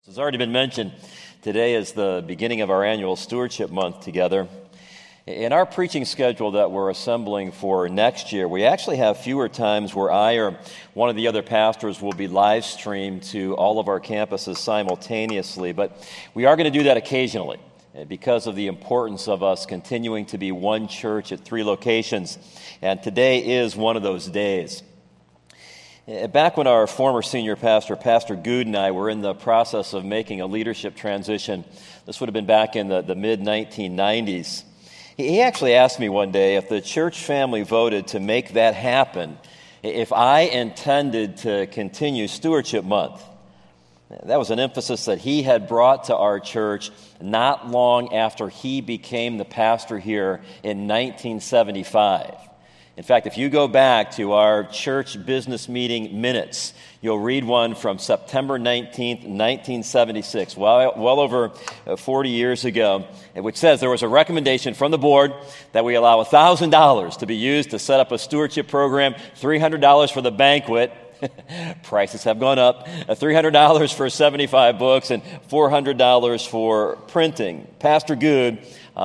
As has already been mentioned, today is the beginning of our annual Stewardship Month together. In our preaching schedule that we're assembling for next year, we actually have fewer times where I or one of the other pastors will be live streamed to all of our campuses simultaneously, but we are going to do that occasionally because of the importance of us continuing to be one church at 3 locations, and today is one of those days. Back when our former senior pastor, Pastor Good, and I were in the process of making a leadership transition, this would have been back in the mid-1990s, he actually asked me one day if the church family voted to make that happen, if I intended to continue Stewardship Month. That was an emphasis that he had brought to our church not long after he became the pastor here in 1975. In fact, if you go back to our church business meeting minutes, you'll read one from September 19th, 1976, well over 40 years ago, which says there was a recommendation from the board that we allow $1,000 to be used to set up a stewardship program, $300 for the banquet. Prices have gone up, $300 for 75 books, and $400 for printing. Pastor Good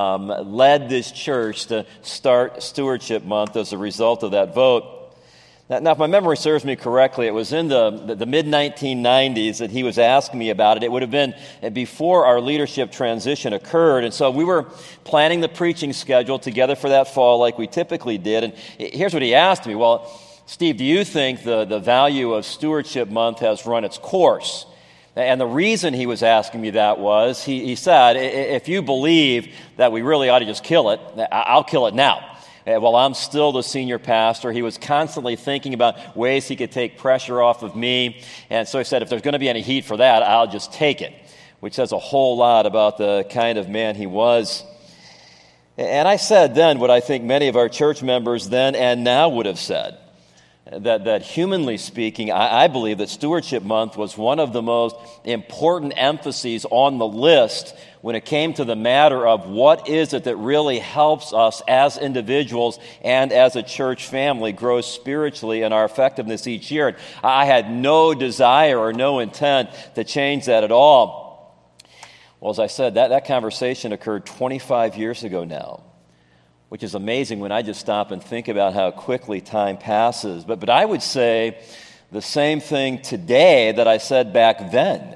led this church to start Stewardship Month as a result of that vote. Now, if my memory serves me correctly, it was in the mid-1990s that he was asking me about it. It would have been before our leadership transition occurred, and so we were planning the preaching schedule together for that fall like we typically did, and here's what he asked me. Well, Steve, do you think the value of Stewardship Month has run its course? And the reason he was asking me that was, he said, if you believe that we really ought to just kill it, I'll kill it now. While I'm still the senior pastor, he was constantly thinking about ways he could take pressure off of me. And so he said, if there's going to be any heat for that, I'll just take it, which says a whole lot about the kind of man he was. And I said then what I think many of our church members then and now would have said. That humanly speaking, I believe that Stewardship Month was one of the most important emphases on the list when it came to the matter of what is it that really helps us as individuals and as a church family grow spiritually in our effectiveness each year. And I had no desire or no intent to change that at all. Well, as I said, that conversation occurred 25 years ago now, which is amazing when I just stop and think about how quickly time passes. But I would say the same thing today that I said back then.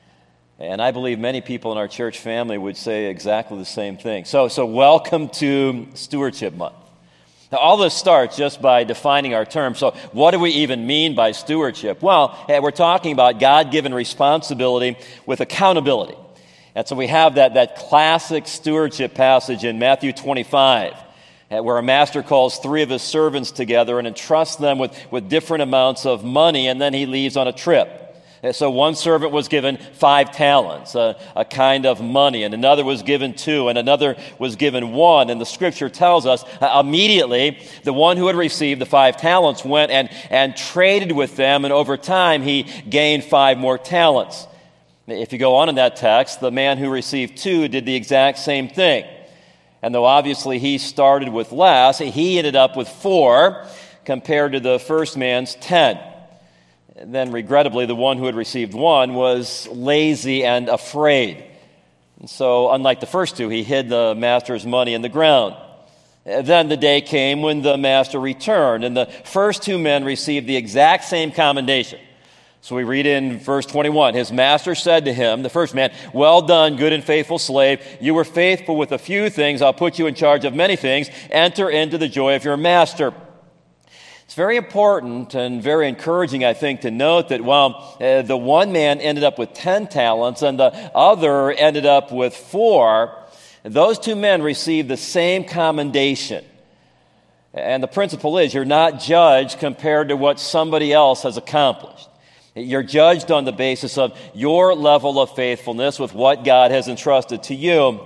And I believe many people in our church family would say exactly the same thing. So welcome to Stewardship Month. Now, all this starts just by defining our terms. So what do we even mean by stewardship? Well, we're talking about God-given responsibility with accountability. And so we have that classic stewardship passage in Matthew 25, where a master calls 3 of his servants together and entrusts them with different amounts of money, and then he leaves on a trip. And so one servant was given 5 talents, a kind of money, and another was given 2, and another was given 1. And the scripture tells us immediately the one who had received the 5 talents went and traded with them, and over time he gained 5 more talents. If you go on in that text, the man who received 2 did the exact same thing. And though obviously he started with less, he ended up with 4 compared to the first man's 10. And then regrettably, the one who had received 1 was lazy and afraid. And so unlike the first 2, he hid the master's money in the ground. Then the day came when the master returned, and the first 2 men received the exact same commendation. So we read in verse 21, his master said to him, the first man, well done, good and faithful slave. You were faithful with a few things. I'll put you in charge of many things. Enter into the joy of your master. It's very important and very encouraging, I think, to note that while the one man ended up with 10 talents and the other ended up with 4, those 2 men received the same commendation. And the principle is you're not judged compared to what somebody else has accomplished. You're judged on the basis of your level of faithfulness with what God has entrusted to you.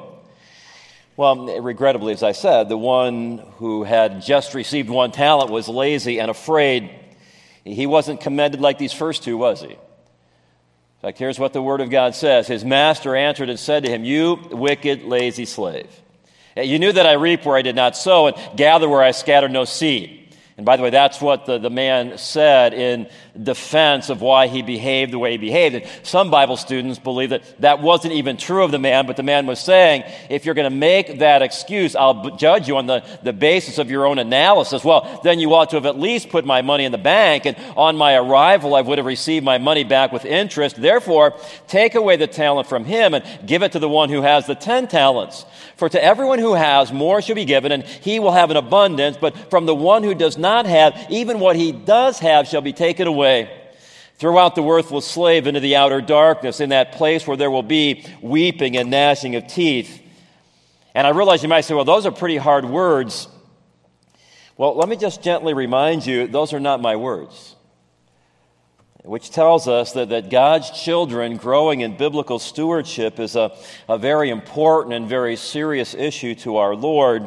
Well, regrettably, as I said, the one who had just received 1 talent was lazy and afraid. He wasn't commended like these first 2, was he? In fact, here's what the Word of God says. His master answered and said to him, you wicked, lazy slave. You knew that I reap where I did not sow and gather where I scattered no seed. And by the way, that's what the man said in defense of why he behaved the way he behaved. And some Bible students believe that wasn't even true of the man, but the man was saying, if you're going to make that excuse, I'll judge you on the basis of your own analysis. Well, then you ought to have at least put my money in the bank, and on my arrival I would have received my money back with interest. Therefore, take away the talent from him and give it to the one who has the 10 talents. For to everyone who has, more shall be given, and he will have an abundance. But from the one who does not have, even what he does have shall be taken away. Throw out the worthless slave into the outer darkness, in that place where there will be weeping and gnashing of teeth. And I realize you might say, well, those are pretty hard words. Well, let me just gently remind you, those are not my words. Which tells us that God's children growing in biblical stewardship is a very important and very serious issue to our Lord.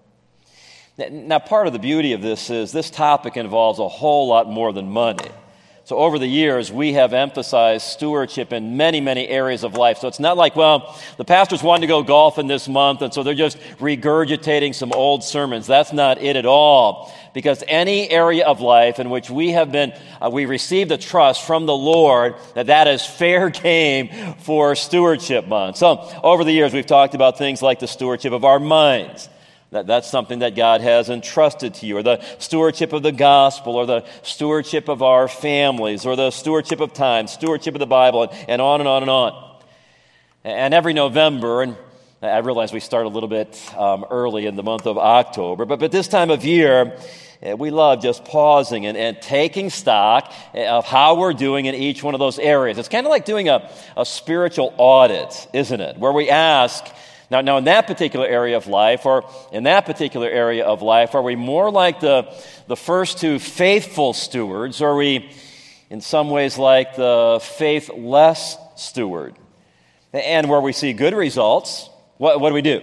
Now, part of the beauty of this is this topic involves a whole lot more than money. So over the years, we have emphasized stewardship in many, many areas of life. So it's not like, well, the pastors wanted to go golfing this month, and so they're just regurgitating some old sermons. That's not it at all. Because any area of life in which we have been, we received a trust from the Lord that is fair game for stewardship month. So over the years, we've talked about things like the stewardship of our minds. That's something that God has entrusted to you, or the stewardship of the gospel, or the stewardship of our families, or the stewardship of time, stewardship of the Bible, and on and on and on. And every November, and I realize we start a little bit early in the month of October, but this time of year, we love just pausing and taking stock of how we're doing in each one of those areas. It's kind of like doing a spiritual audit, isn't it? Where we ask, Now, in that particular area of life, or in that particular area of life, are we more like the first two faithful stewards, or are we in some ways like the faithless steward? And where we see good results, what do we do?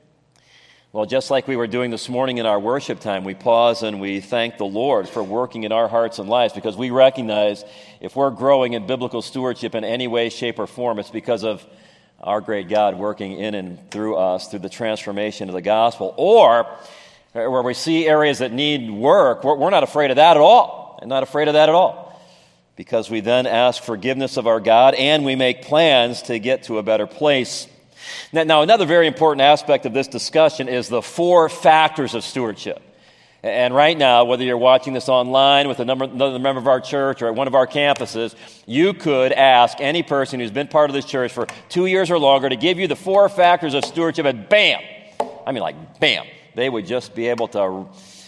Well, just like we were doing this morning in our worship time, we pause and we thank the Lord for working in our hearts and lives, because we recognize if we're growing in biblical stewardship in any way, shape, or form, it's because of our great God working in and through us through the transformation of the gospel. Or where we see areas that need work, we're not afraid of that at all. I'm not afraid of that at all. Because we then ask forgiveness of our God, and we make plans to get to a better place. Now, another very important aspect of this discussion is the 4 factors of stewardship. And right now, whether you're watching this online with another member of our church or at one of our campuses, you could ask any person who's been part of this church for 2 years or longer to give you the 4 factors of stewardship, and bam! I mean, like, bam! They would just be able to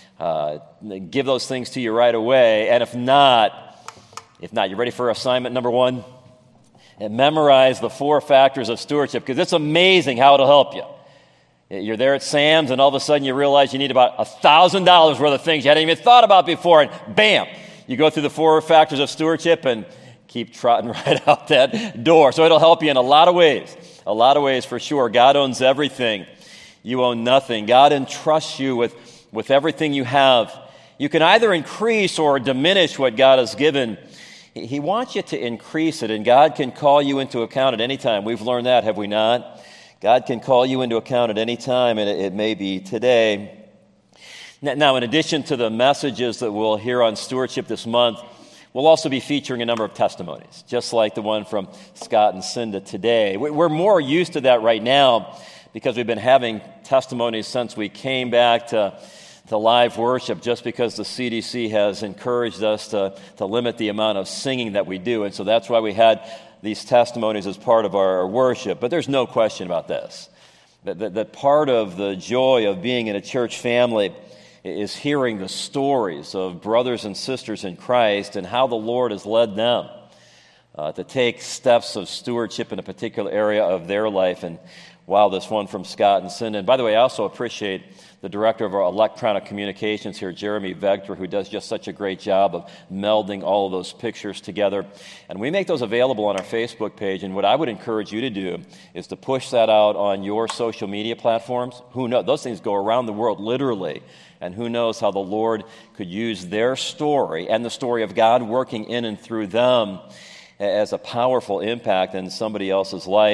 give those things to you right away. And if not, you ready for assignment number 1? And memorize the 4 factors of stewardship, because it's amazing how it'll help you. You're there at Sam's, and all of a sudden you realize you need about $1,000 worth of things you hadn't even thought about before, and bam, you go through the 4 factors of stewardship and keep trotting right out that door. So it'll help you in a lot of ways for sure. God owns everything. You own nothing. God entrusts you with everything you have. You can either increase or diminish what God has given. He wants you to increase it, and God can call you into account at any time. We've learned that, have we not? God can call you into account at any time, and it may be today. Now, in addition to the messages that we'll hear on stewardship this month, we'll also be featuring a number of testimonies, just like the one from Scott and Cinda today. We're more used to that right now because we've been having testimonies since we came back to live worship, just because the CDC has encouraged us to limit the amount of singing that we do. And so that's why we had these testimonies as part of our worship. But there's no question about this, that part of the joy of being in a church family is hearing the stories of brothers and sisters in Christ and how the Lord has led them to take steps of stewardship in a particular area of their life. And wow, this one from Scott and Cinda. And by the way, I also appreciate the director of our electronic communications here, Jeremy Vector, who does just such a great job of melding all of those pictures together. And we make those available on our Facebook page. And what I would encourage you to do is to push that out on your social media platforms. Who knows? Those things go around the world, literally. And who knows how the Lord could use their story and the story of God working in and through them as a powerful impact in somebody else's life.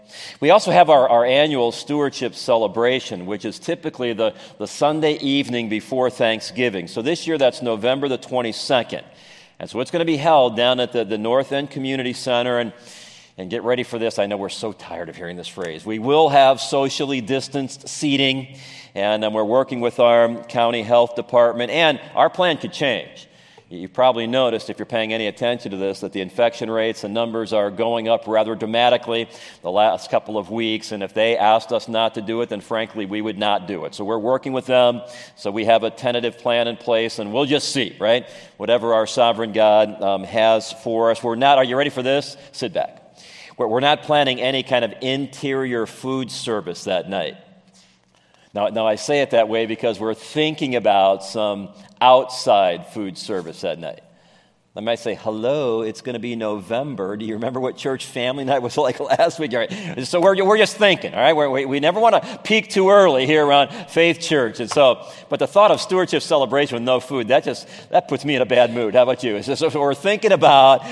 We also have our annual stewardship celebration, which is typically the Sunday evening before Thanksgiving. So this year, that's November the 22nd. And so it's going to be held down at the North End Community Center. And get ready for this. I know we're so tired of hearing this phrase. We will have socially distanced seating, and we're working with our county health department, and our plan could change. You've probably noticed, if you're paying any attention to this, that the infection rates and numbers are going up rather dramatically the last couple of weeks, and if they asked us not to do it, then frankly, we would not do it. So we're working with them, so we have a tentative plan in place, and we'll just see, right? Whatever our sovereign God has for us. Are you ready for this? Sit back. We're not planning any kind of interior food service that night. Now I say it that way because we're thinking about some outside food service that night. I might say, hello, it's going to be November. Do you remember what church family night was like last week? All right. So we're just thinking, all right? We never want to peak too early here around Faith Church. And so, but the thought of stewardship celebration with no food, that puts me in a bad mood. How about you? It's just what we're thinking about.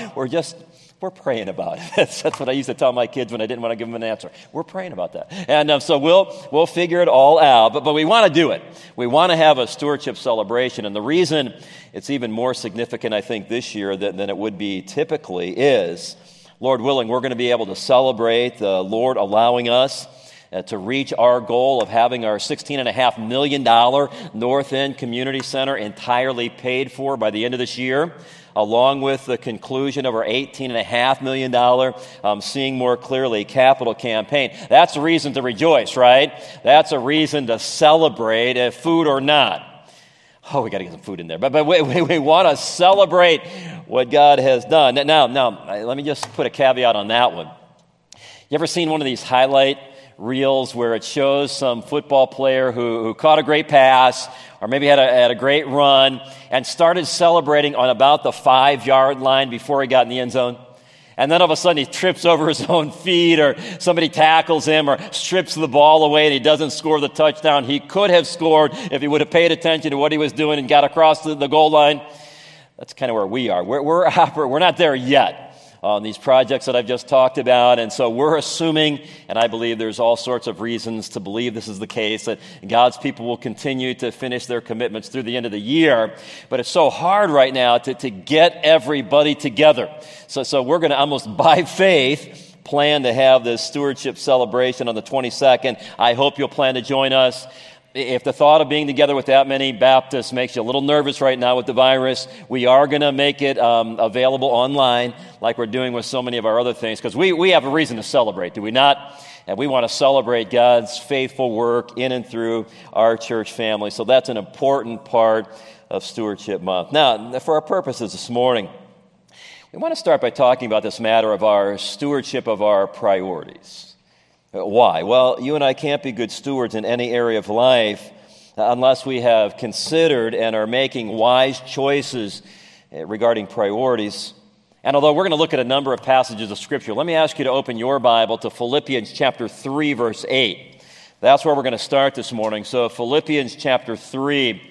We're praying about it. That's what I used to tell my kids when I didn't want to give them an answer. We're praying about that. And so we'll figure it all out. But we want to do it. We want to have a stewardship celebration. And the reason it's even more significant, I think, this year than it would be typically is, Lord willing, we're going to be able to celebrate the Lord allowing us to reach our goal of having our $16.5 million North End Community Center entirely paid for by the end of this year, along with the conclusion of our $18.5 million Seeing More Clearly capital campaign. That's a reason to rejoice, right? That's a reason to celebrate, if food or not. Oh, we got to get some food in there. But we want to celebrate what God has done. Now, let me just put a caveat on that one. You ever seen one of these highlight reels where it shows some football player who caught a great pass or maybe had a great run and started celebrating on about the 5-yard line before he got in the end zone? And then all of a sudden he trips over his own feet, or somebody tackles him or strips the ball away and he doesn't score the touchdown he could have scored if he would have paid attention to what he was doing and got across the goal line. That's kind of where we are. We're not there yet on these projects that I've just talked about. And so we're assuming, and I believe there's all sorts of reasons to believe this is the case, that God's people will continue to finish their commitments through the end of the year. But it's so hard right now to get everybody together. So we're going to almost by faith plan to have this stewardship celebration on the 22nd. I hope you'll plan to join us. If the thought of being together with that many Baptists makes you a little nervous right now with the virus, we are going to make it available online like we're doing with so many of our other things, because we have a reason to celebrate, do we not? And we want to celebrate God's faithful work in and through our church family. So that's an important part of Stewardship Month. Now, for our purposes this morning, we want to start by talking about this matter of our stewardship of our priorities. Why? Well, you and I can't be good stewards in any area of life unless we have considered and are making wise choices regarding priorities. And although we're going to look at a number of passages of Scripture, let me ask you to open your Bible to Philippians chapter 3, verse 8. That's where we're going to start this morning. So Philippians chapter 3,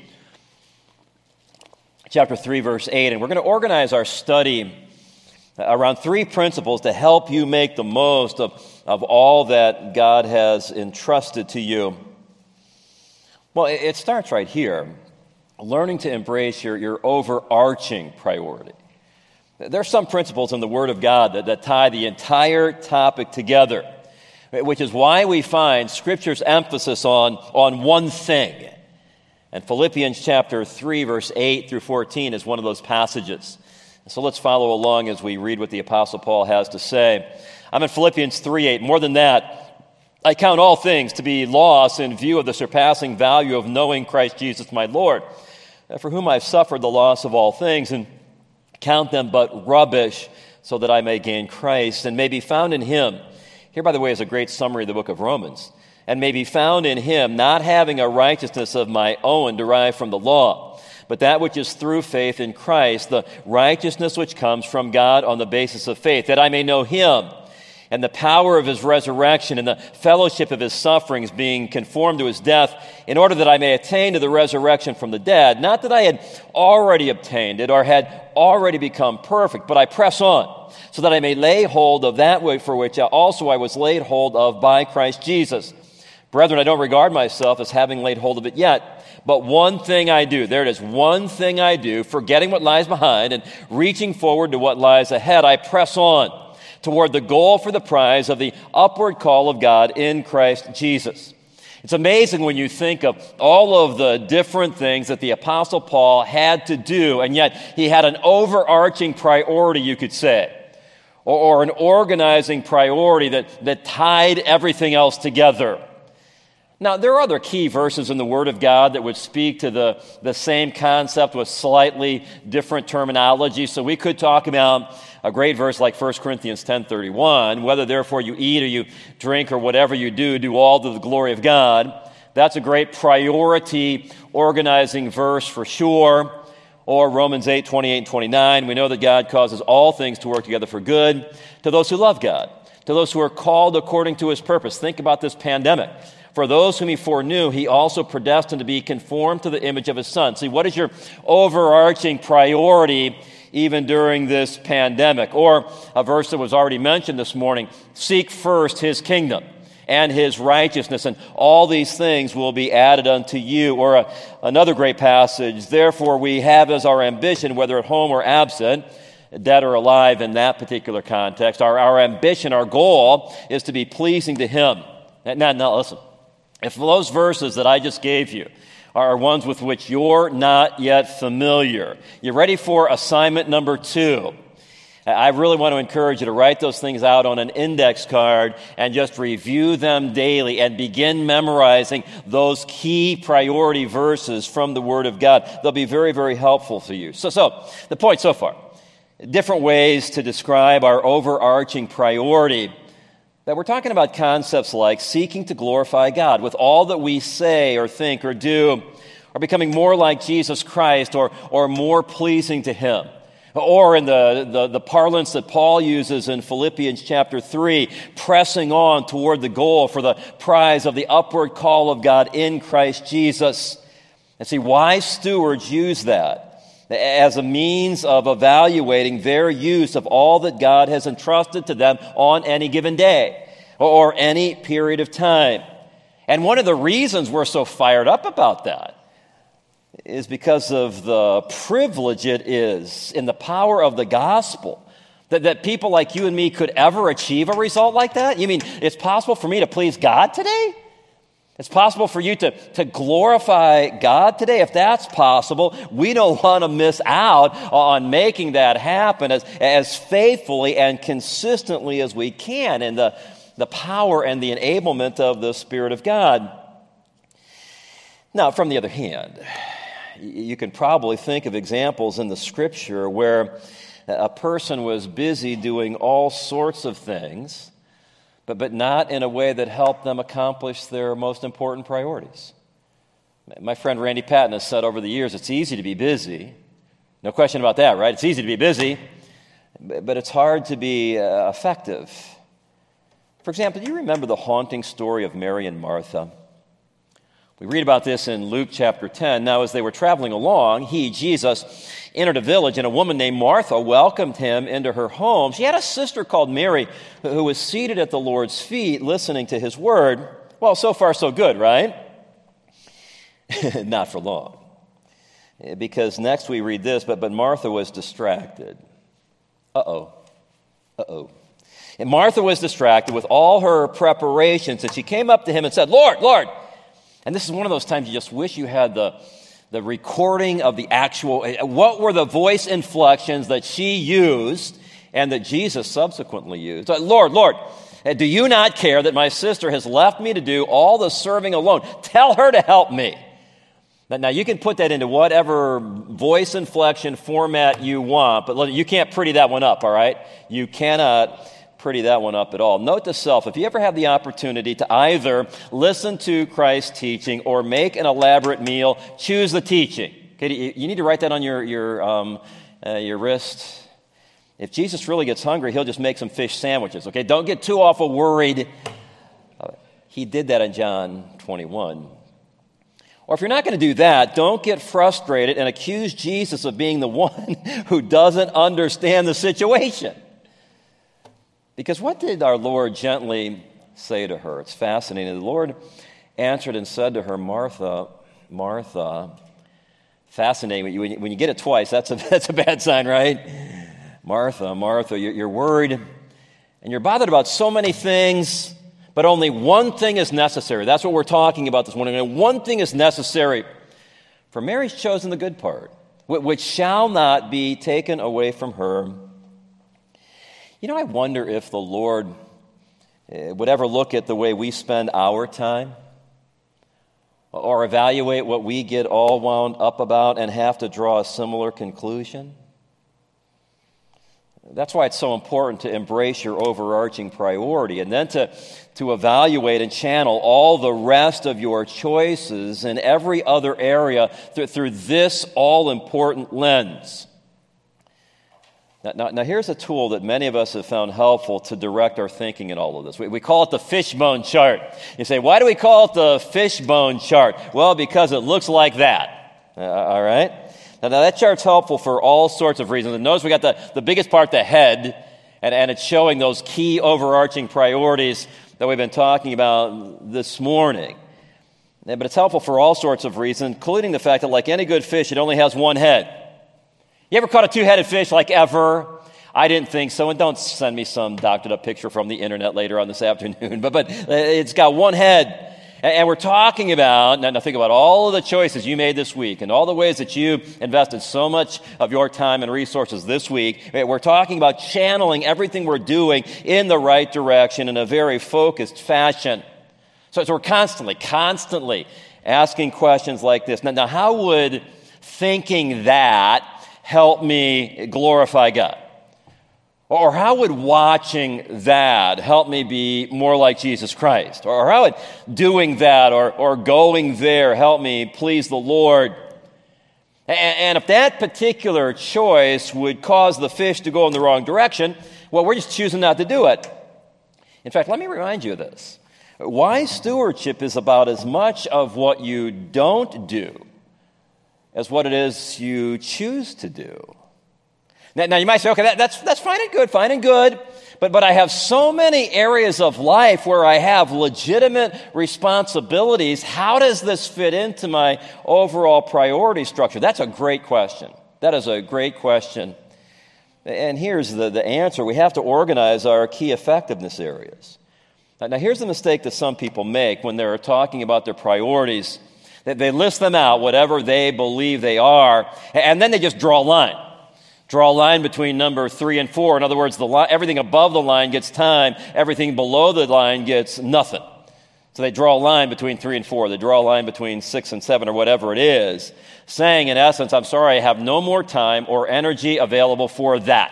verse 8. And we're going to organize our study around 3 principles to help you make the most of all that God has entrusted to you. Well, it starts right here, learning to embrace your overarching priority. There are some principles in the Word of God that tie the entire topic together, which is why we find Scripture's emphasis on one thing. And Philippians chapter 3, verse 8 through 14 is one of those passages. So let's follow along as we read what the Apostle Paul has to say. I'm in Philippians 3:8. More than that, I count all things to be loss in view of the surpassing value of knowing Christ Jesus my Lord, for whom I've suffered the loss of all things, and count them but rubbish, so that I may gain Christ, and may be found in him. Here, by the way, is a great summary of the book of Romans. And may be found in him, not having a righteousness of my own derived from the law, but that which is through faith in Christ, the righteousness which comes from God on the basis of faith, that I may know him and the power of his resurrection and the fellowship of his sufferings, being conformed to his death, in order that I may attain to the resurrection from the dead. Not that I had already obtained it or had already become perfect, but I press on, so that I may lay hold of that way for which also I was laid hold of by Christ Jesus. Brethren, I don't regard myself as having laid hold of it yet, but one thing I do, there it is, one thing I do, forgetting what lies behind and reaching forward to what lies ahead, I press on toward the goal for the prize of the upward call of God in Christ Jesus. It's amazing when you think of all of the different things that the Apostle Paul had to do, and yet he had an overarching priority, you could say, or an organizing priority that tied everything else together. Now, there are other key verses in the Word of God that would speak to the same concept with slightly different terminology. So we could talk about a great verse like 1 Corinthians 10:31, whether therefore you eat or you drink or whatever you do all to the glory of God. That's a great priority organizing verse for sure. Or Romans 8:28 and 29, we know that God causes all things to work together for good to those who love God, to those who are called according to His purpose. Think about this pandemic. For those whom He foreknew, He also predestined to be conformed to the image of His Son. See, what is your overarching priority even during this pandemic? Or a verse that was already mentioned this morning, seek first His kingdom and His righteousness, and all these things will be added unto you. Or another great passage, therefore we have as our ambition, whether at home or absent, dead or alive in that particular context, our ambition, our goal is to be pleasing to Him. Now listen. If those verses that I just gave you are ones with which you're not yet familiar, you're ready for assignment number 2. I really want to encourage you to write those things out on an index card and just review them daily and begin memorizing those key priority verses from the Word of God. They'll be very, very helpful for you. So the point so far, different ways to describe our overarching priority. That we're talking about concepts like seeking to glorify God with all that we say or think or do, or becoming more like Jesus Christ or more pleasing to Him. Or in the parlance that Paul uses in Philippians chapter 3, pressing on toward the goal for the prize of the upward call of God in Christ Jesus. And see, wise stewards use that as a means of evaluating their use of all that God has entrusted to them on any given day or any period of time. And one of the reasons we're so fired up about that is because of the privilege it is in the power of the gospel that people like you and me could ever achieve a result like that. You mean it's possible for me to please God today? It's possible for you to glorify God today. If that's possible, we don't want to miss out on making that happen as faithfully and consistently as we can in the power and the enablement of the Spirit of God. Now, from the other hand, you can probably think of examples in the Scripture where a person was busy doing all sorts of things, but not in a way that helped them accomplish their most important priorities. My friend Randy Patton has said over the years, it's easy to be busy. No question about that, right? It's easy to be busy, but it's hard to be effective. For example, do you remember the haunting story of Mary and Martha? We read about this in Luke chapter 10. Now, as they were traveling along, he, Jesus, entered a village, and a woman named Martha welcomed him into her home. She had a sister called Mary who was seated at the Lord's feet listening to His word. Well, so far so good, right? Not for long. Because next we read this, but Martha was distracted. And Martha was distracted with all her preparations, and she came up to him and said, Lord, Lord. And this is one of those times you just wish you had the recording of the actual, what were the voice inflections that she used and that Jesus subsequently used? Lord, Lord, do you not care that my sister has left me to do all the serving alone? Tell her to help me. Now, you can put that into whatever voice inflection format you want, but you can't pretty that one up, all right? You cannot pretty that one up at all. Note to self, if you ever have the opportunity to either listen to Christ's teaching or make an elaborate meal, choose the teaching. Okay, you need to write that on your wrist. If Jesus really gets hungry, He'll just make some fish sandwiches. Okay, don't get too awful worried. He did that in John 21. Or if you're not going to do that, don't get frustrated and accuse Jesus of being the one who doesn't understand the situation. Because what did our Lord gently say to her? It's fascinating. The Lord answered and said to her, Martha, Martha. Fascinating. When you get it twice, that's a bad sign, right? Martha, Martha, you're worried and you're bothered about so many things, but only one thing is necessary. That's what we're talking about this morning. And one thing is necessary. For Mary's chosen the good part, which shall not be taken away from her. I wonder if the Lord would ever look at the way we spend our time or evaluate what we get all wound up about and have to draw a similar conclusion. That's why it's so important to embrace your overarching priority and then to evaluate and channel all the rest of your choices in every other area through this all-important lens. Now, here's a tool that many of us have found helpful to direct our thinking in all of this. We call it the fishbone chart. You say, why do we call it the fishbone chart? Well, because it looks like that. All right? Now, that chart's helpful for all sorts of reasons. And notice we got the biggest part, the head, and it's showing those key overarching priorities that we've been talking about this morning. But it's helpful for all sorts of reasons, including the fact that, like any good fish, it only has one head. You ever caught a two-headed fish, like ever? I didn't think so, and don't send me some doctored-up picture from the internet later on this afternoon, but it's got one head. And we're talking about, now think about all of the choices you made this week and all the ways that you invested so much of your time and resources this week. We're talking about channeling everything we're doing in the right direction in a very focused fashion. So we're constantly asking questions like this. Now how would thinking that help me glorify God? Or how would watching that help me be more like Jesus Christ? Or how would doing that or going there help me please the Lord? And if that particular choice would cause the fish to go in the wrong direction, well, we're just choosing not to do it. In fact, let me remind you of this. Wise stewardship is about as much of what you don't do as what it is you choose to do. Now you might say, okay, that's fine and good, but I have so many areas of life where I have legitimate responsibilities. How does this fit into my overall priority structure? That's a great question. That is a great question. And here's the answer. We have to organize our key effectiveness areas. Now here's the mistake that some people make when they're talking about their priorities. They list them out, whatever they believe they are, and then they just draw a line. Draw a line between number 3 and 4. In other words, everything above the line gets time. Everything below the line gets nothing. So they draw a line between 3 and 4. They draw a line between 6 and 7 or whatever it is, saying, in essence, I'm sorry, I have no more time or energy available for that.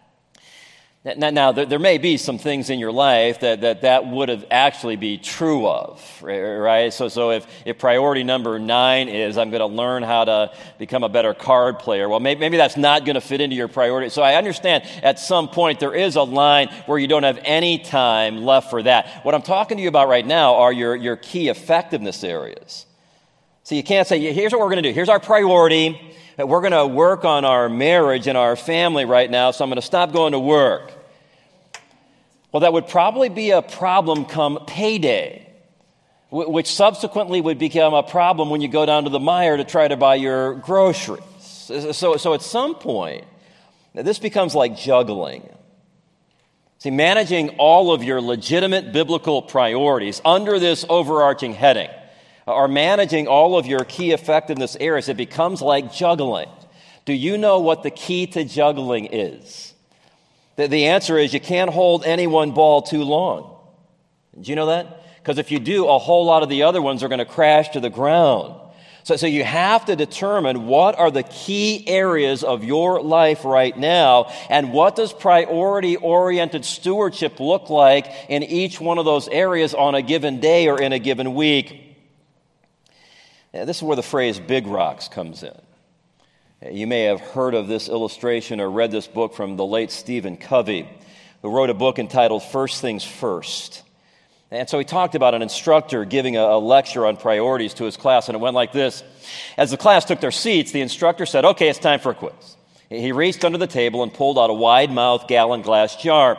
Now, there may be some things in your life that would have actually be true of, right? So if priority number 9 is I'm going to learn how to become a better card player, well, maybe that's not going to fit into your priority. So I understand at some point there is a line where you don't have any time left for that. What I'm talking to you about right now are your key effectiveness areas. So you can't say, here's what we're going to do. Here's our priority. We're going to work on our marriage and our family right now, so I'm going to stop going to work. Well, that would probably be a problem come payday, which subsequently would become a problem when you go down to the Meijer to try to buy your groceries. So at some point, this becomes like juggling. See, managing all of your legitimate biblical priorities under this overarching heading, or managing all of your key effectiveness areas, it becomes like juggling. Do you know what the key to juggling is? The answer is you can't hold any one ball too long. Did you know that? Because if you do, a whole lot of the other ones are going to crash to the ground. So you have to determine what are the key areas of your life right now, and what does priority-oriented stewardship look like in each one of those areas on a given day or in a given week. This is where the phrase big rocks comes in. You may have heard of this illustration or read this book from the late Stephen Covey, who wrote a book entitled First Things First. And so he talked about an instructor giving a lecture on priorities to his class, and it went like this. As the class took their seats, the instructor said, okay, it's time for a quiz. He reached under the table and pulled out a wide-mouthed gallon glass jar.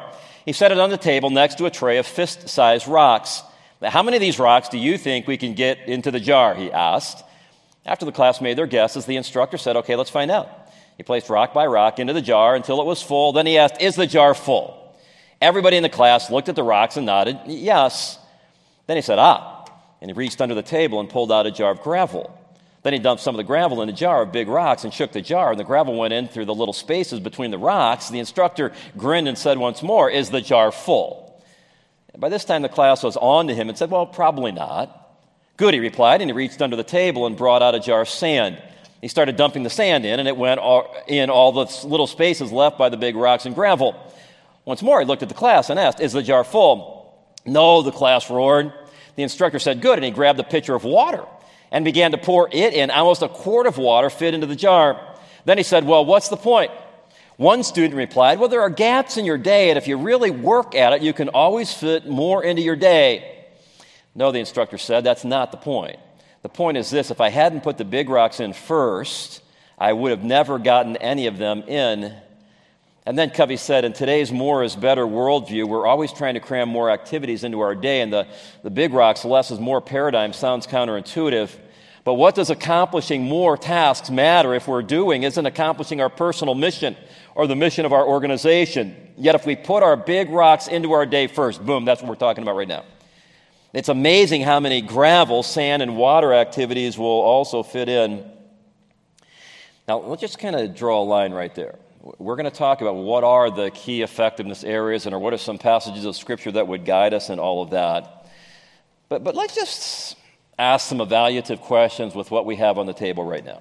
he set it on the table next to a tray of fist-sized rocks. Now, how many of these rocks do you think we can get into the jar, he asked. After the class made their guesses, the instructor said, okay, let's find out. He placed rock by rock into the jar until it was full. Then he asked, is the jar full? Everybody in the class looked at the rocks and nodded, yes. Then he said, and he reached under the table and pulled out a jar of gravel. Then he dumped some of the gravel in a jar of big rocks and shook the jar, and the gravel went in through the little spaces between the rocks. The instructor grinned and said once more, is the jar full? By this time, the class was on to him and said, well, probably not. Good, he replied, and he reached under the table and brought out a jar of sand. He started dumping the sand in, and it went in all the little spaces left by the big rocks and gravel. Once more, he looked at the class and asked, is the jar full? No, the class roared. The instructor said, good, and he grabbed a pitcher of water and began to pour it in. Almost a quart of water fit into the jar. Then he said, well, what's the point? One student replied, well, there are gaps in your day, and if you really work at it, you can always fit more into your day. No, the instructor said, that's not the point. The point is this, if I hadn't put the big rocks in first, I would have never gotten any of them in. And then Covey said, in today's more is better worldview, we're always trying to cram more activities into our day, and the big rocks, less is more paradigm sounds counterintuitive. But what does accomplishing more tasks matter if we're doing isn't accomplishing our personal mission or the mission of our organization? Yet if we put our big rocks into our day first, boom, that's what we're talking about right now. It's amazing how many gravel, sand, and water activities will also fit in. Now, let's just kind of draw a line right there. We're going to talk about what are the key effectiveness areas and what are some passages of Scripture that would guide us in all of that. But let's just ask some evaluative questions with what we have on the table right now.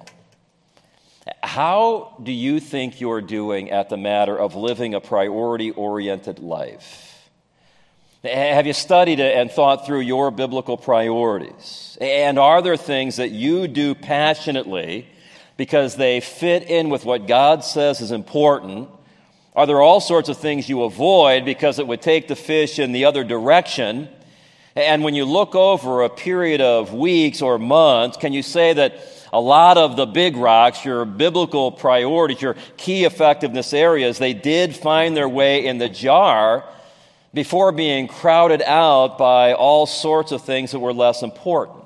How do you think you're doing at the matter of living a priority-oriented life? Have you studied and thought through your biblical priorities? And are there things that you do passionately because they fit in with what God says is important? Are there all sorts of things you avoid because it would take the fish in the other direction? And when you look over a period of weeks or months, can you say that a lot of the big rocks, your biblical priorities, your key effectiveness areas, they did find their way in the jar before being crowded out by all sorts of things that were less important?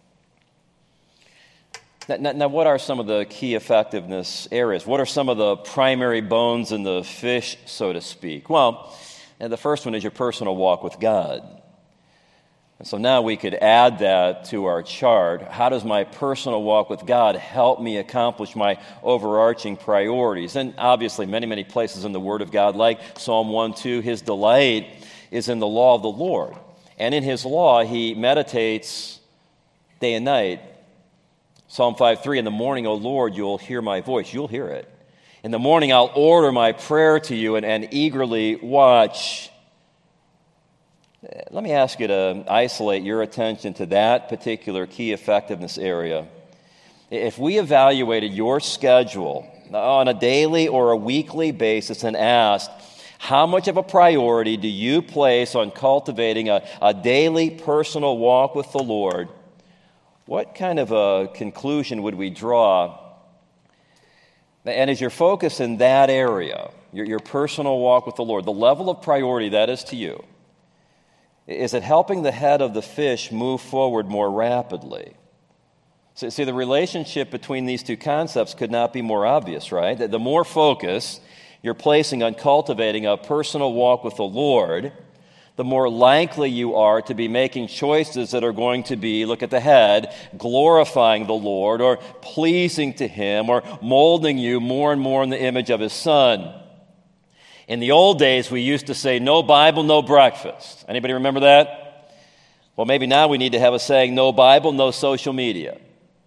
Now, what are some of the key effectiveness areas? What are some of the primary bones in the fish, so to speak? Well, the first one is your personal walk with God. And so now we could add that to our chart. How does my personal walk with God help me accomplish my overarching priorities? And obviously, many, many places in the Word of God, like Psalm 1:2, his delight is in the law of the Lord. And in his law, he meditates day and night. Psalm 5:3, in the morning, O Lord, you'll hear my voice. You'll hear it. In the morning, I'll order my prayer to you and eagerly watch. Let me ask you to isolate your attention to that particular key effectiveness area. If we evaluated your schedule on a daily or a weekly basis and asked, how much of a priority do you place on cultivating a daily personal walk with the Lord, what kind of a conclusion would we draw? And as you're focused in that area, your personal walk with the Lord, the level of priority that is to you, is it helping the head of the fish move forward more rapidly? So, see, the relationship between these two concepts could not be more obvious, right? The more focus you're placing on cultivating a personal walk with the Lord, the more likely you are to be making choices that are going to be, look at the head, glorifying the Lord or pleasing to Him or molding you more and more in the image of His Son. In the old days, we used to say, no Bible, no breakfast. Anybody remember that? Well, maybe now we need to have a saying, no Bible, no social media.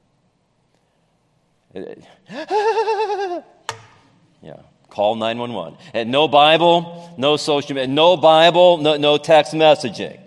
Yeah, call 911. And no Bible, no social media. No Bible, no text messaging.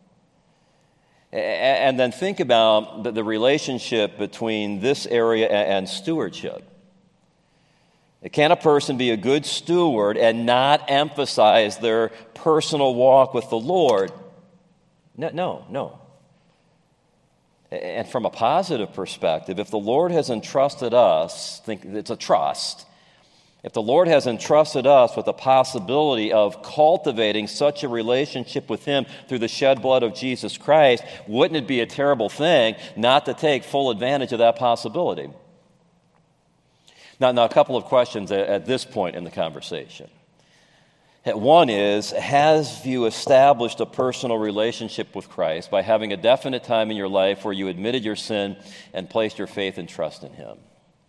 And then think about the relationship between this area and stewardship. Can a person be a good steward and not emphasize their personal walk with the Lord? No. And from a positive perspective, if the Lord has entrusted us, think it's a trust. If the Lord has entrusted us with the possibility of cultivating such a relationship with Him through the shed blood of Jesus Christ, wouldn't it be a terrible thing not to take full advantage of that possibility? Now a couple of questions at this point in the conversation. One is, have you established a personal relationship with Christ by having a definite time in your life where you admitted your sin and placed your faith and trust in Him?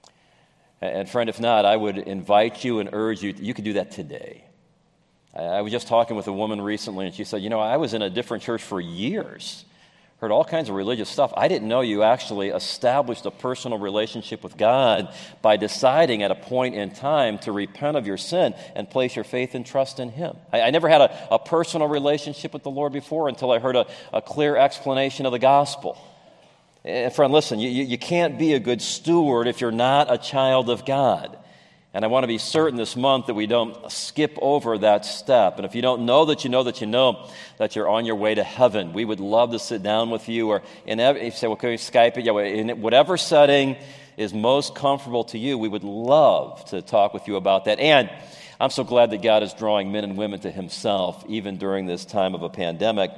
And friend, if not, I would invite you and urge you, you could do that today. I was just talking with a woman recently, and she said, I was in a different church for years, heard all kinds of religious stuff. I didn't know you actually established a personal relationship with God by deciding at a point in time to repent of your sin and place your faith and trust in Him. I never had a personal relationship with the Lord before until I heard a clear explanation of the gospel. And friend, listen, you can't be a good steward if you're not a child of God. And I want to be certain this month that we don't skip over that step. And if you don't know that you know that you know that you're on your way to heaven, we would love to sit down with you. Or if you say, well, can we Skype it? Yeah, in whatever setting is most comfortable to you, we would love to talk with you about that. And I'm so glad that God is drawing men and women to Himself, even during this time of a pandemic.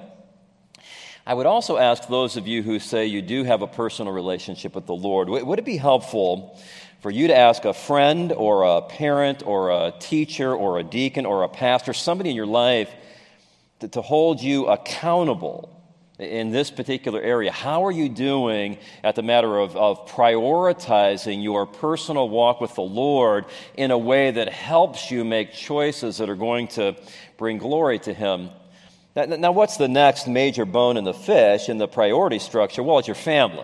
I would also ask those of you who say you do have a personal relationship with the Lord, would it be helpful for you to ask a friend or a parent or a teacher or a deacon or a pastor, somebody in your life, to hold you accountable in this particular area? How are you doing at the matter of prioritizing your personal walk with the Lord in a way that helps you make choices that are going to bring glory to Him? Now, what's the next major bone in the fish in the priority structure? Well, it's your family.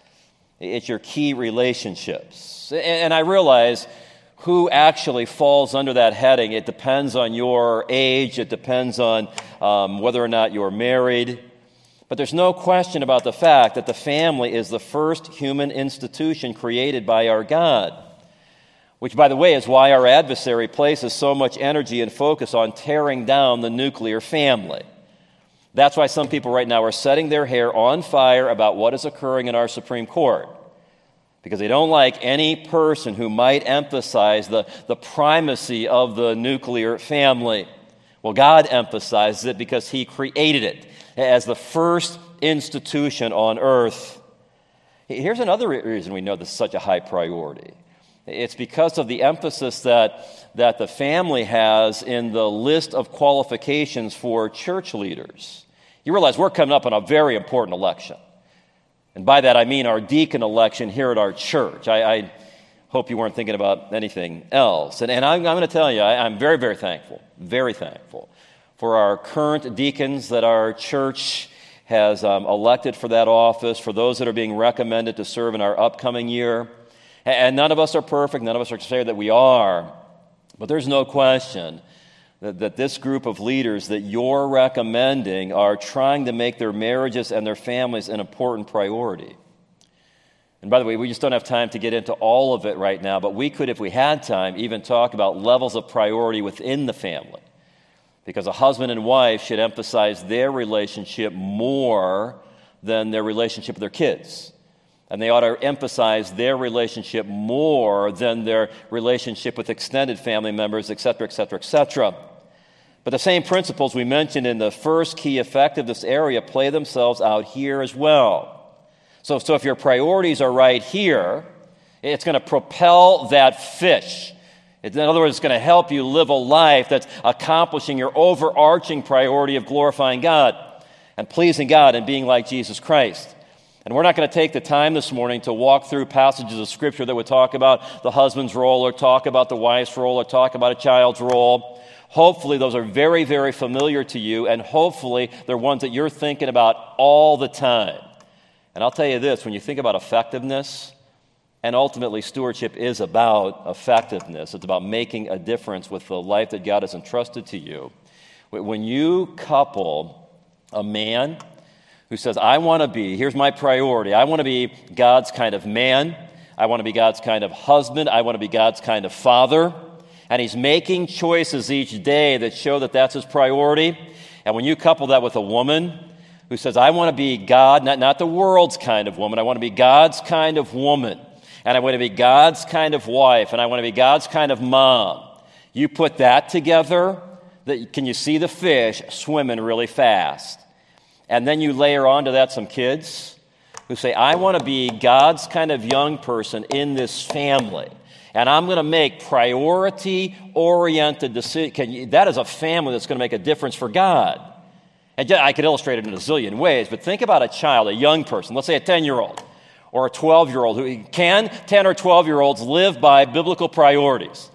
It's your key relationships. And I realize who actually falls under that heading. It depends on your age. It depends on whether or not you're married. But there's no question about the fact that the family is the first human institution created by our God, which, by the way, is why our adversary places so much energy and focus on tearing down the nuclear family. That's why some people right now are setting their hair on fire about what is occurring in our Supreme Court, because they don't like any person who might emphasize the primacy of the nuclear family. Well, God emphasizes it because He created it as the first institution on earth. Here's another reason we know this is such a high priority. It's because of the emphasis that the family has in the list of qualifications for church leaders. You realize we're coming up on a very important election. And by that I mean our deacon election here at our church. I hope you weren't thinking about anything else. And I'm going to tell you, I'm very, very thankful for our current deacons that our church has elected for that office, for those that are being recommended to serve in our upcoming year. And none of us are perfect. None of us are to say that we are. But there's no question that this group of leaders that you're recommending are trying to make their marriages and their families an important priority. And by the way, we just don't have time to get into all of it right now, but we could, if we had time, even talk about levels of priority within the family. Because a husband and wife should emphasize their relationship more than their relationship with their kids. And they ought to emphasize their relationship more than their relationship with extended family members, et cetera, et cetera, et cetera. But the same principles we mentioned in the first key effect of this area play themselves out here as well. So if your priorities are right here, it's going to propel that fish. In other words, it's going to help you live a life that's accomplishing your overarching priority of glorifying God and pleasing God and being like Jesus Christ. And we're not going to take the time this morning to walk through passages of Scripture that would talk about the husband's role or talk about the wife's role or talk about a child's role. Hopefully those are very, very familiar to you, and hopefully they're ones that you're thinking about all the time. And I'll tell you this, when you think about effectiveness, and ultimately stewardship is about effectiveness. It's about making a difference with the life that God has entrusted to you. When you couple a man who says, here's my priority, I want to be God's kind of man, I want to be God's kind of husband, I want to be God's kind of father, and he's making choices each day that show that that's his priority. And when you couple that with a woman who says, I want to be God, not the world's kind of woman, I want to be God's kind of woman, and I want to be God's kind of wife, and I want to be God's kind of mom. You put that together, can you see the fish swimming really fast? And then you layer onto that some kids who say, I want to be God's kind of young person in this family. And I'm going to make priority-oriented decisions. That is a family that's going to make a difference for God. And I could illustrate it in a zillion ways, but think about a child, a young person, let's say a 10-year-old or a 12-year-old. Can 10 or 12-year-olds live by biblical priorities?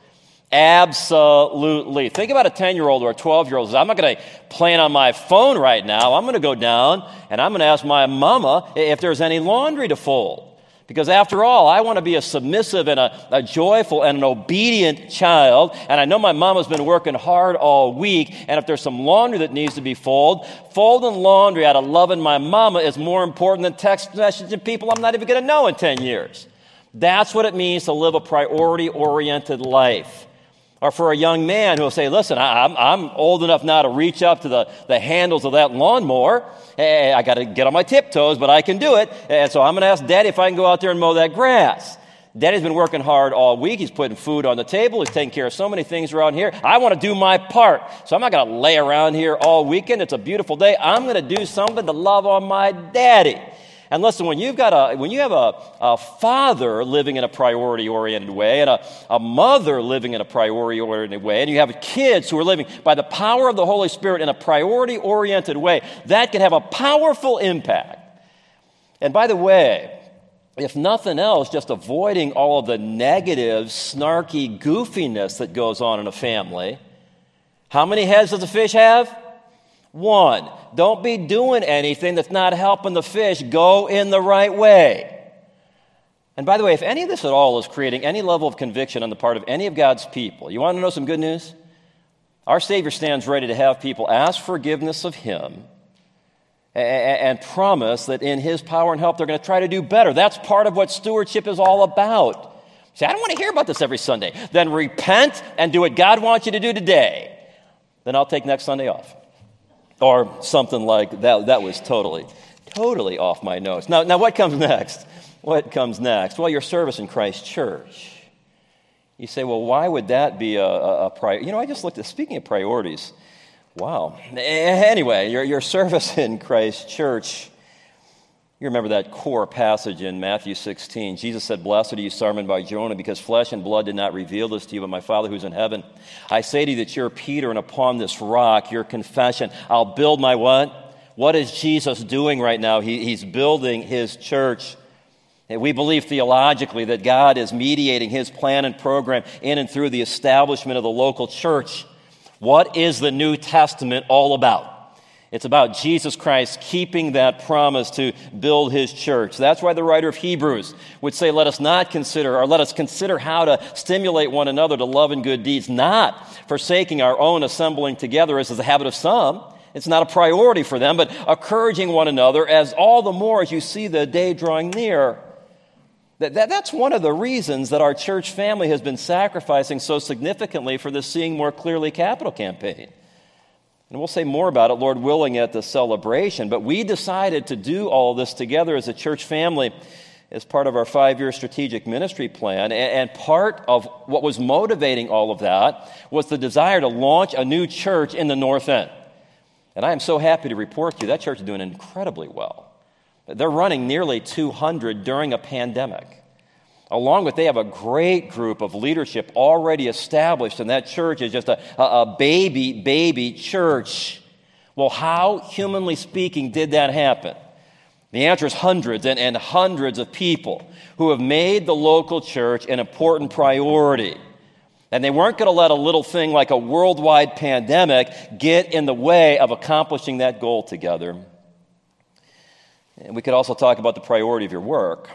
Absolutely. Think about a 10-year-old or a 12-year-old. I'm not going to plan on my phone right now. I'm going to go down and I'm going to ask my mama if there's any laundry to fold. Because after all, I want to be a submissive and a joyful and an obedient child. And I know my mama's been working hard all week. And if there's some laundry that needs to be folded, folding laundry out of loving my mama is more important than text messaging people I'm not even going to know in 10 years. That's what it means to live a priority-oriented life. Or for a young man who will say, listen, I'm old enough now to reach up to the handles of that lawnmower. I got to get on my tiptoes, but I can do it. And so I'm going to ask Daddy if I can go out there and mow that grass. Daddy's been working hard all week. He's putting food on the table. He's taking care of so many things around here. I want to do my part. So I'm not going to lay around here all weekend. It's a beautiful day. I'm going to do something to love on my daddy. And listen, when you have a father living in a priority-oriented way and a mother living in a priority-oriented way, and you have kids who are living by the power of the Holy Spirit in a priority-oriented way, that can have a powerful impact. And by the way, if nothing else, just avoiding all of the negative, snarky goofiness that goes on in a family. How many heads does a fish have? One. Don't be doing anything that's not helping the fish go in the right way. And by the way, if any of this at all is creating any level of conviction on the part of any of God's people, you want to know some good news? Our Savior stands ready to have people ask forgiveness of Him and promise that in His power and help they're going to try to do better. That's part of what stewardship is all about. See, I don't want to hear about this every Sunday. Then repent and do what God wants you to do today. Then I'll take next Sunday off. Or something like that. That was totally off my notes. Now what comes next? What comes next? Well, your service in Christ Church. You say, well, why would that be a priority? I just looked at, speaking of priorities, wow. Anyway, your service in Christ Church. You remember that core passage in Matthew 16. Jesus said, blessed are you, Simon Bar-Jonah, because flesh and blood did not reveal this to you, but my Father who's in heaven. I say to you that you're Peter, and upon this rock, your confession, I'll build my what? What is Jesus doing right now? He's building His church. And we believe theologically that God is mediating His plan and program in and through the establishment of the local church. What is the New Testament all about? It's about Jesus Christ keeping that promise to build His church. That's why the writer of Hebrews would say, let us consider how to stimulate one another to love and good deeds, not forsaking our own assembling together as is the habit of some. It's not a priority for them, but encouraging one another as all the more as you see the day drawing near. That's one of the reasons that our church family has been sacrificing so significantly for the Seeing More Clearly capital campaign. And we'll say more about it, Lord willing, at the celebration. But we decided to do all this together as a church family as part of our 5-year strategic ministry plan. And part of what was motivating all of that was the desire to launch a new church in the North End. And I am so happy to report to you that church is doing incredibly well. They're running nearly 200 during a pandemic. Along with, they have a great group of leadership already established, and that church is just a baby church. Well, how, humanly speaking, did that happen? The answer is hundreds and hundreds of people who have made the local church an important priority. And they weren't going to let a little thing like a worldwide pandemic get in the way of accomplishing that goal together. And we could also talk about the priority of your work.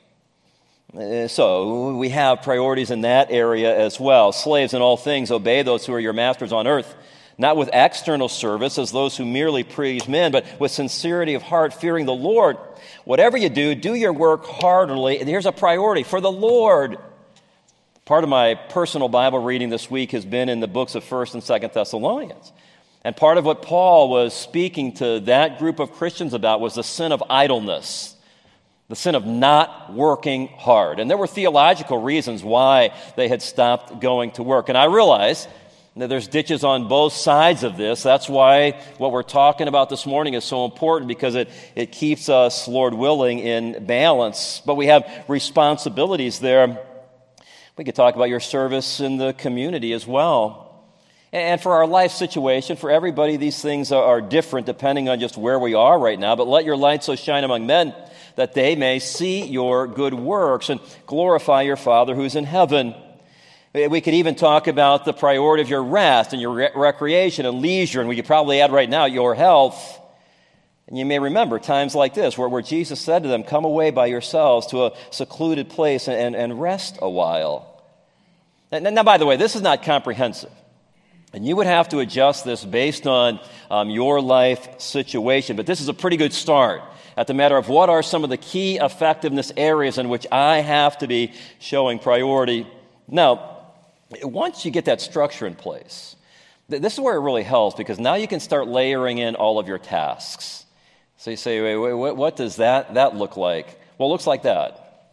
So we have priorities in that area as well. Slaves, in all things, obey those who are your masters on earth, not with external service as those who merely please men, but with sincerity of heart, fearing the Lord. Whatever you do, do your work heartily. And here's a priority, for the Lord. Part of my personal Bible reading this week has been in the books of 1st and 2nd Thessalonians. And part of what Paul was speaking to that group of Christians about was the sin of idleness. The sin of not working hard. And there were theological reasons why they had stopped going to work. And I realize that there's ditches on both sides of this. That's why what we're talking about this morning is so important, because it keeps us, Lord willing, in balance. But we have responsibilities there. We could talk about your service in the community as well. And for our life situation, for everybody, these things are different depending on just where we are right now. But let your light so shine among men that they may see your good works and glorify your Father who's in heaven. We could even talk about the priority of your rest and your recreation and leisure, and we could probably add right now your health. And you may remember times like this where Jesus said to them, come away by yourselves to a secluded place and rest a while. Now, by the way, this is not comprehensive. And you would have to adjust this based on your life situation. But this is a pretty good start at the matter of what are some of the key effectiveness areas in which I have to be showing priority. Now, once you get that structure in place, this is where it really helps, because now you can start layering in all of your tasks. So you say, wait, what does that look like? Well, it looks like that.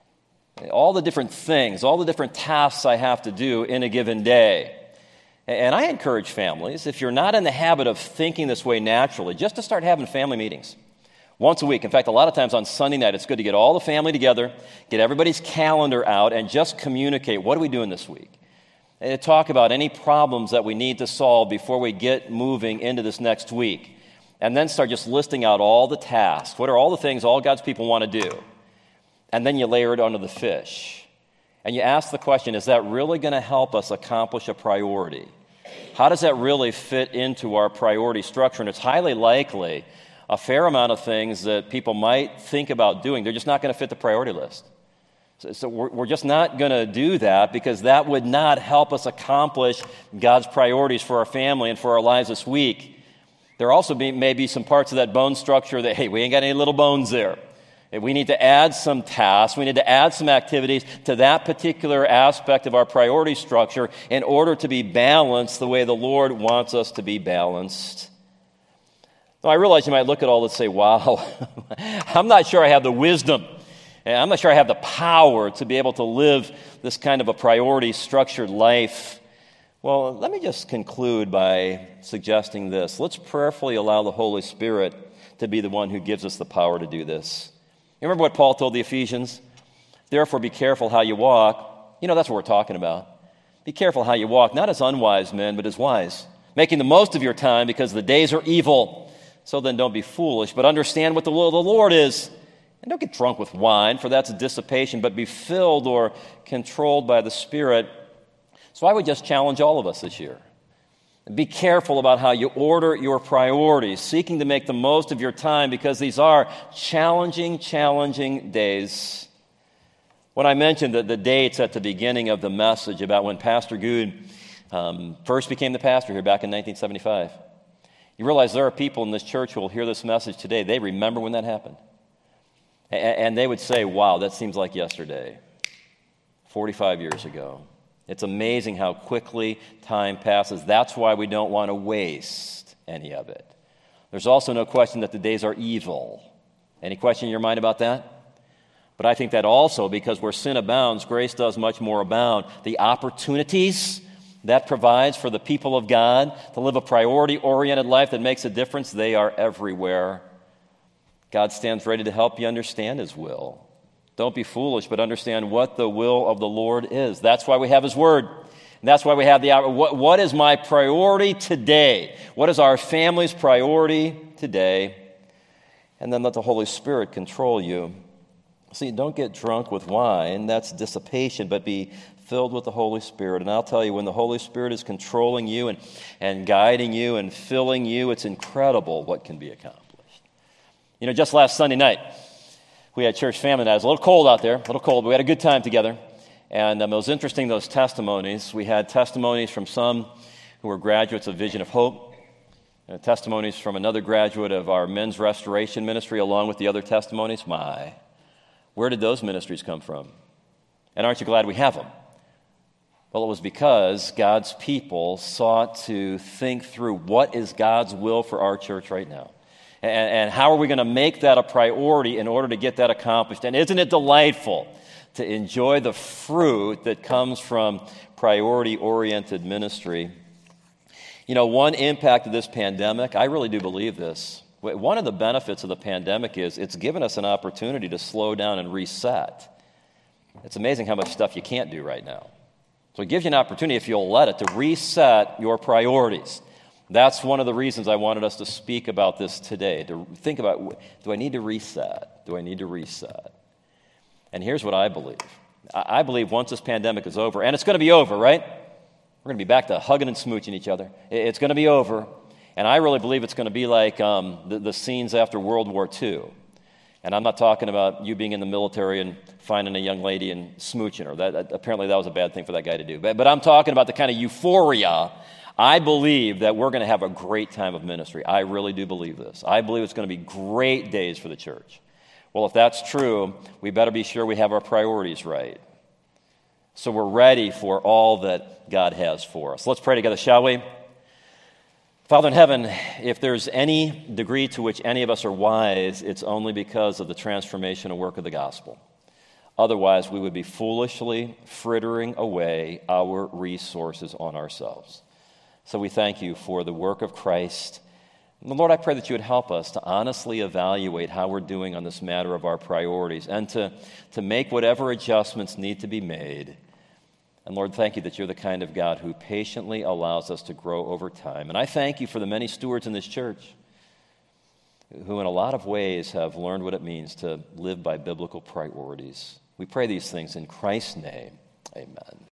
All the different things, all the different tasks I have to do in a given day. And I encourage families, if you're not in the habit of thinking this way naturally, just to start having family meetings once a week. In fact, a lot of times on Sunday night, it's good to get all the family together, get everybody's calendar out, and just communicate, what are we doing this week? And talk about any problems that we need to solve before we get moving into this next week. And then start just listing out all the tasks. What are all the things all God's people want to do? And then you layer it onto the fish. And you ask the question, is that really going to help us accomplish a priority? How does that really fit into our priority structure? And it's highly likely a fair amount of things that people might think about doing, they're just not going to fit the priority list. So we're just not going to do that, because that would not help us accomplish God's priorities for our family and for our lives this week. There also may be some parts of that bone structure that, hey, we ain't got any little bones there. We need to add some tasks. We need to add some activities to that particular aspect of our priority structure in order to be balanced the way the Lord wants us to be balanced. Now, I realize you might look at all this and say, wow, I'm not sure I have the wisdom, and I'm not sure I have the power to be able to live this kind of a priority structured life. Well, let me just conclude by suggesting this. Let's prayerfully allow the Holy Spirit to be the one who gives us the power to do this. You remember what Paul told the Ephesians? Therefore, be careful how you walk. You know, that's what we're talking about. Be careful how you walk, not as unwise men, but as wise, making the most of your time, because the days are evil. So then don't be foolish, but understand what the will of the Lord is. And don't get drunk with wine, for that's a dissipation, but be filled or controlled by the Spirit. So I would just challenge all of us this year. Be careful about how you order your priorities, seeking to make the most of your time, because these are challenging days. When I mentioned the dates at the beginning of the message about when Pastor Good first became the pastor here back in 1975, you realize there are people in this church who will hear this message today. They remember when that happened. And they would say, wow, that seems like yesterday, 45 years ago. It's amazing how quickly time passes. That's why we don't want to waste any of it. There's also no question that the days are evil. Any question in your mind about that? But I think that also, because where sin abounds, grace does much more abound. The opportunities that provides for the people of God to live a priority-oriented life that makes a difference, they are everywhere. God stands ready to help you understand His will. Don't be foolish, but understand what the will of the Lord is. That's why we have His Word. And that's why we have what is my priority today? What is our family's priority today? And then let the Holy Spirit control you. See, don't get drunk with wine. That's dissipation, but be filled with the Holy Spirit. And I'll tell you, when the Holy Spirit is controlling you and guiding you and filling you, it's incredible what can be accomplished. You know, just last Sunday night, we had church family night. It was a little cold out there, but we had a good time together. And it was interesting, those testimonies. We had testimonies from some who were graduates of Vision of Hope, and testimonies from another graduate of our men's restoration ministry, along with the other testimonies. Where did those ministries come from? And aren't you glad we have them? Well, it was because God's people sought to think through what is God's will for our church right now. And how are we going to make that a priority in order to get that accomplished? And isn't it delightful to enjoy the fruit that comes from priority-oriented ministry? You know, one impact of this pandemic, I really do believe this. One of the benefits of the pandemic is it's given us an opportunity to slow down and reset. It's amazing how much stuff you can't do right now. So it gives you an opportunity, if you'll let it, to reset your priorities. That's one of the reasons I wanted us to speak about this today, to think about, do I need to reset? Do I need to reset? And here's what I believe. I believe once this pandemic is over, and it's going to be over, right? We're going to be back to hugging and smooching each other. It's going to be over. And I really believe it's going to be like the scenes after World War II. And I'm not talking about you being in the military and finding a young lady and smooching her. Apparently that was a bad thing for that guy to do. But I'm talking about the kind of euphoria. I believe that we're going to have a great time of ministry. I really do believe this. I believe it's going to be great days for the church. Well, if that's true, we better be sure we have our priorities right, so we're ready for all that God has for us. Let's pray together, shall we? Father in heaven, if there's any degree to which any of us are wise, it's only because of the transformational work of the gospel. Otherwise, we would be foolishly frittering away our resources on ourselves. So we thank you for the work of Christ. And Lord, I pray that you would help us to honestly evaluate how we're doing on this matter of our priorities and to make whatever adjustments need to be made. And Lord, thank you that you're the kind of God who patiently allows us to grow over time. And I thank you for the many stewards in this church who in a lot of ways have learned what it means to live by biblical priorities. We pray these things in Christ's name. Amen.